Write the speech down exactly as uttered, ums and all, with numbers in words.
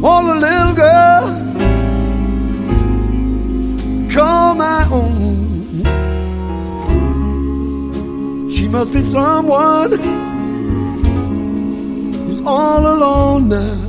for the little girl call my own. She must be someone who's all alone now.